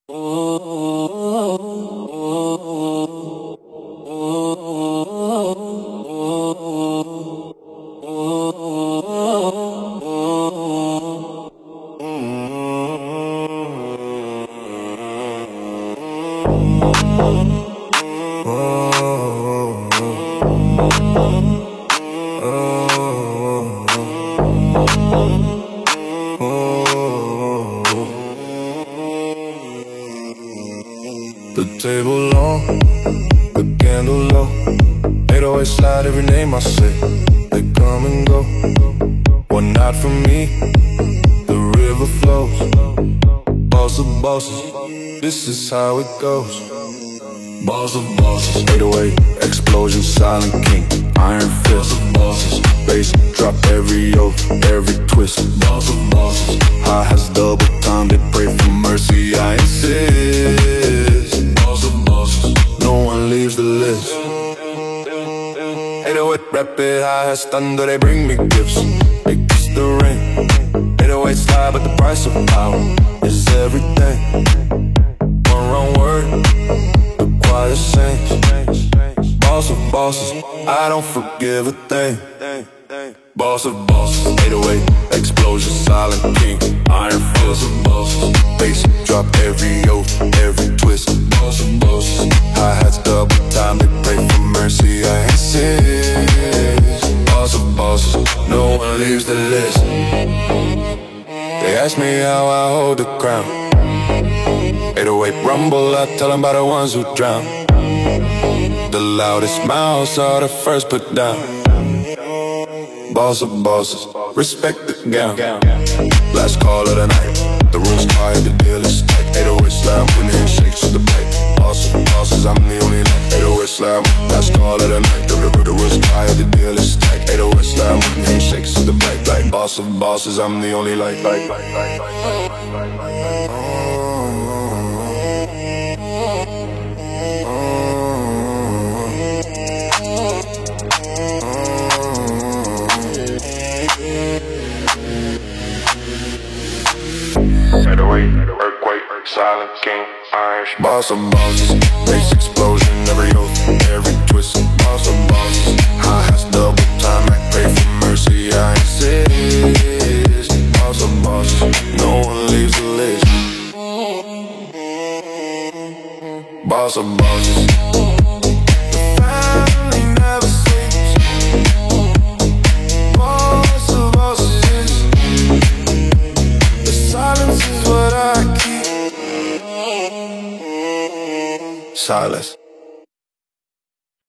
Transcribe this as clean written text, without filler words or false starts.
The table long, the candle low. 808 slide, every name I say, they come and go. One night for me, the river flows. Boss of bosses, this is how it goes. Boss of bosses, 808 explosion, silent king, iron fist. Boss of bosses, bass drop every oath, every twist. Boss of bosses, high has double time, they pray for mercy, I insist. Boss of bosses, no one leaves the list. 808 rapid, high has thunder, they bring me gifts. They kiss the ring. 808 slide, but the price of power is everything. One wrong word, the choir sings. Boss of bosses, I don't forgive a thing. Boss of bosses, 808 explosion, silent king, iron fist. Of bosses, bass drop every oath, every twist. Boss of bosses, hi-hats double time, they pray for mercy, I insist. Boss of bosses, no one leaves the list. They ask me how I hold the crown. 808 rumble, I tell them about the ones who drown. The loudest mouths are the first put down. Boss of bosses, respect the gown. Last call of the night, the room's quiet, the deal is tight. 808 slam, when the handshakes to the bite. Boss of bosses, I'm the only light. 808 slam, last call of the night, the room's quiet, the deal is tight. 808 slam, when the handshakes to the bite. Like boss of bosses, I'm the only light. Earthquake, silent king, iron. Boss of bosses, bass explosion, every oath, every twist. Boss of bosses, hi-hats double time, I pray for mercy, I insist. Boss of bosses, no one leaves the list. Boss of bosses, the family never sleeps. Boss of bosses, the silence is what I keep. Silence.